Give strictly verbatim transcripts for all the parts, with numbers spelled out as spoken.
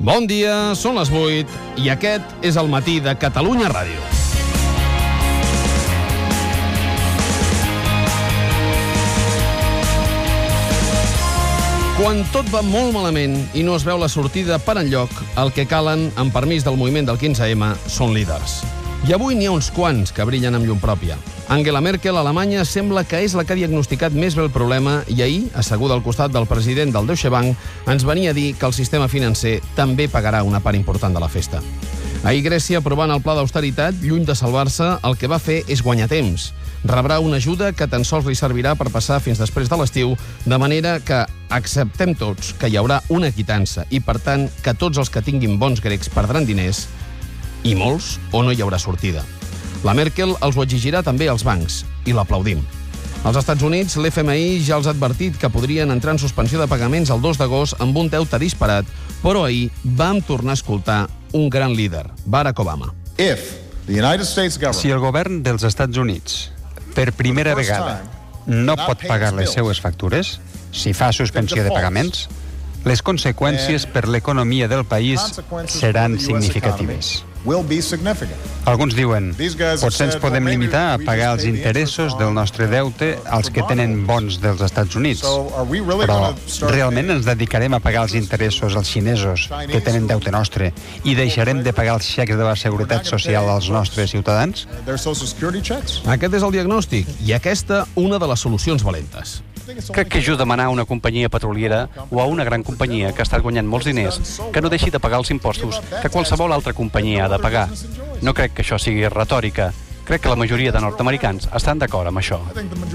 Bon dia, són les vuit i aquest és el matí de Catalunya Ràdio. Quan tot va molt malament i no es veu la sortida per enlloc, el que calen, amb permís del moviment del quinze ema, són líders. I avui n'hi ha uns quants que brillen amb llum pròpia. Angela Merkel, a Alemanya, sembla que és la que ha diagnosticat més bé el problema i ahir, asseguda al costat del president del Deutsche Bank, ens venia a dir que el sistema financer també pagarà una part important de la festa. Ahir Grècia, aprovant el pla d'austeritat, lluny de salvar-se, el que va fer és guanyar temps. Rebrà una ajuda que tan sols li servirà per passar fins després de l'estiu, de manera que acceptem tots que hi haurà una quitança i, per tant, que tots els que tinguin bons grecs perdran diners i molts, o no hi haurà sortida. La Merkel els ho exigirà també als bancs, i l'aplaudim. Als Estats Units, l'F M I ja els ha advertit que podrien entrar en suspensió de pagaments el dos d'agost amb un deute disparat, però ahir vam tornar a escoltar un gran líder, Barack Obama. Si el govern dels Estats Units, per primera vegada, no pot pagar les seues factures, si fa suspensió de pagaments, les conseqüències per l'economia del país seran significatives. Alguns diuen, potser ens podem limitar a pagar els interessos del nostre deute als que tenen bons dels Estats Units. Però realment ens dedicarem a pagar els interessos als xinesos que tenen deute nostre i deixarem de pagar els xecs de la Seguretat Social als nostres ciutadans? Aquest és el diagnòstic i aquesta una de les solucions valentes. Crec que ajuda a demanar a una companyia petroliera o a una gran companyia que ha estat guanyant molts diners que no deixi de pagar els impostos que qualsevol altra companyia ha de pagar. No crec que això sigui retòrica. Crec que la majoria de nord-americans estan d'acord amb això.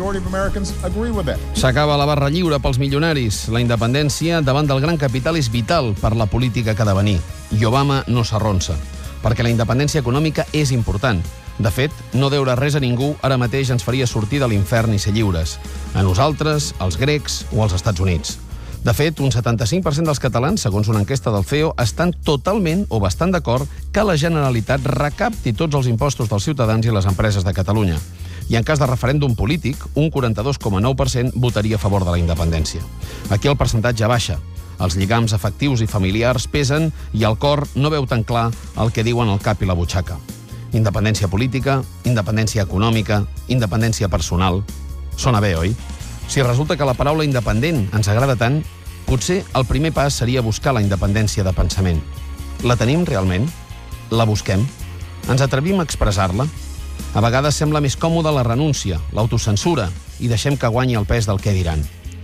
S'acaba la barra lliure pels milionaris. La independència davant del gran capital és vital per la política que ha de venir. I Obama no s'arronsa, perquè la independència econòmica és important. De fet, no deure res a ningú ara mateix ens faria sortir de l'infern i ser lliures. A nosaltres, als grecs o als Estats Units. De fet, un setanta-cinc per cent dels catalans, segons una enquesta del C E O, estan totalment o bastant d'acord que la Generalitat recapti tots els impostos dels ciutadans i les empreses de Catalunya. I en cas de referèndum polític, un quaranta-dos coma nou per cent votaria a favor de la independència. Aquí el percentatge baixa. Els lligams afectius i familiars pesen i el cor no veu tan clar el que diuen el cap i la butxaca. Independència política, independència econòmica, independència personal. Sona bé, oi? Si resulta que la paraula independent ens agrada tant, potser el primer pas seria buscar la independència de pensament. La tenim realment? La busquem? Ens atrevim a expressar-la? A vegades sembla més còmoda la renúncia, l'autocensura, i deixem que guanyi el pes del què diran.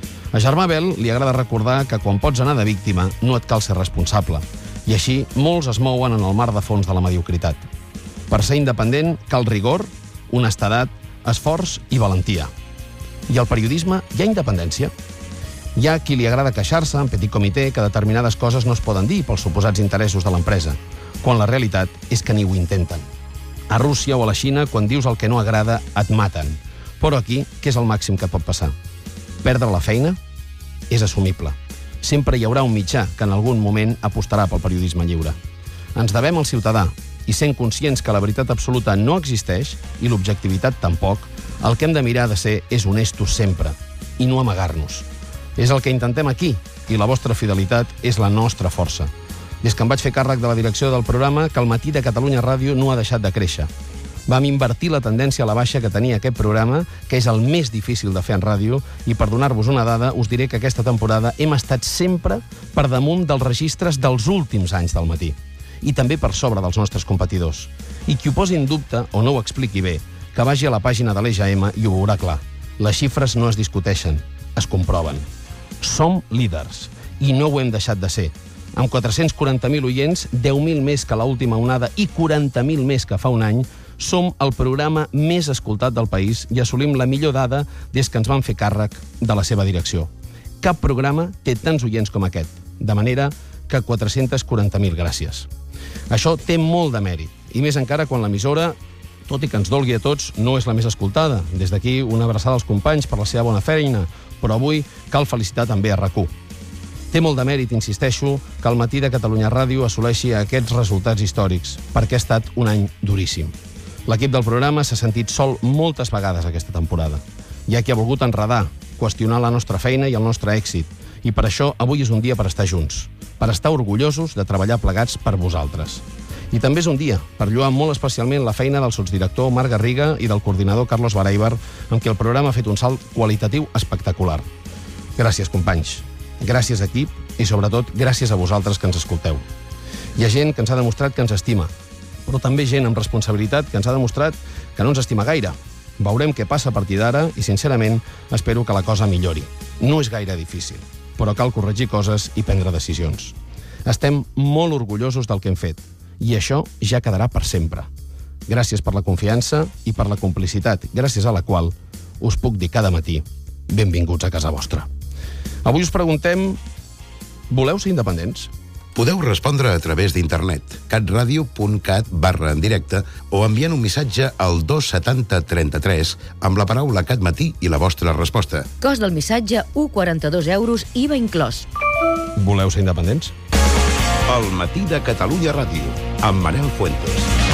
A Germà Bel li agrada recordar que quan pots anar de víctima no et cal ser responsable. I així molts es mouen en el mar de fons de la mediocritat. Per ser independent cal rigor, honestedat, esforç i valentia. I al periodisme hi ha independència? Hi ha qui li agrada queixar-se en petit comitè que determinades coses no es poden dir pels suposats interessos de l'empresa, quan la realitat és que ni ho intenten. A Rússia o a la Xina, quan dius el que no agrada, et maten. Però aquí, què és el màxim que pot passar? Perdre la feina? És assumible. Sempre hi haurà un mitjà que en algun moment apostarà pel periodisme lliure. Ens devem al ciutadà, i sent conscients que la veritat absoluta no existeix i l'objectivitat tampoc, el que hem de mirar de ser és honestos sempre i no amagar-nos. És el que intentem aquí i la vostra fidelitat és la nostra força. Des que em vaig fer càrrec de la direcció del programa, que el matí de Catalunya Ràdio no ha deixat de créixer. Vam invertir la tendència a la baixa que tenia aquest programa, que és el més difícil de fer en ràdio, i per donar-vos una dada us diré que aquesta temporada hem estat sempre per damunt dels registres dels últims anys del matí. I també per sobre dels nostres competidors. I qui ho posi en dubte o no ho expliqui bé, que vagi a la pàgina de l'E G M i ho veurà clar. Les xifres no es discuteixen, es comproven. Som líders, i no ho hem deixat de ser. Amb quatre-cents quaranta mil oients, deu mil més que l'última onada i quaranta mil més que fa un any, som el programa més escoltat del país i assolim la millor dada des que ens vam fer càrrec de la seva direcció. Cap programa té tants oients com aquest, de manera que quatre-cents quaranta mil gràcies. Això té molt de mèrit, i més encara quan l'emissora, tot i que ens dolgui a tots, no és la més escoltada. Des d'aquí, una abraçada als companys per la seva bona feina, però avui cal felicitar també a RAC u. Té molt de mèrit, insisteixo, que el matí de Catalunya Ràdio assoleixi aquests resultats històrics, perquè ha estat un any duríssim. L'equip del programa s'ha sentit sol moltes vegades aquesta temporada. Hi ha qui ha volgut enredar, qüestionar la nostra feina i el nostre èxit, I per això avui és un dia per estar junts, per estar orgullosos de treballar plegats per vosaltres. I també és un dia per lloar molt especialment la feina del sotsdirector Marc Garriga i del coordinador Carlos Baraibar, amb qui el programa ha fet un salt qualitatiu espectacular. Gràcies, companys. Gràcies, equip, i sobretot gràcies a vosaltres que ens escolteu. Hi ha gent que ens ha demostrat que ens estima, però també gent amb responsabilitat que ens ha demostrat que no ens estima gaire. Veurem què passa a partir d'ara i, sincerament, espero que la cosa millori. No és gaire difícil, però cal corregir coses i prendre decisions. Estem molt orgullosos del que hem fet, i això ja quedarà per sempre. Gràcies per la confiança i per la complicitat, gràcies a la qual us puc dir cada matí benvinguts a casa vostra. Avui us preguntem: voleu ser independents? Podeu respondre a través d'internet, catradio punt cat barra en directe, o enviant un missatge al dos setanta trenta-tres amb la paraula catmatí i la vostra resposta. Cost del missatge, u coma quaranta-dos euros, I V A inclòs. Voleu ser independents? El matí de Catalunya Ràdio, amb Manel Fuentes.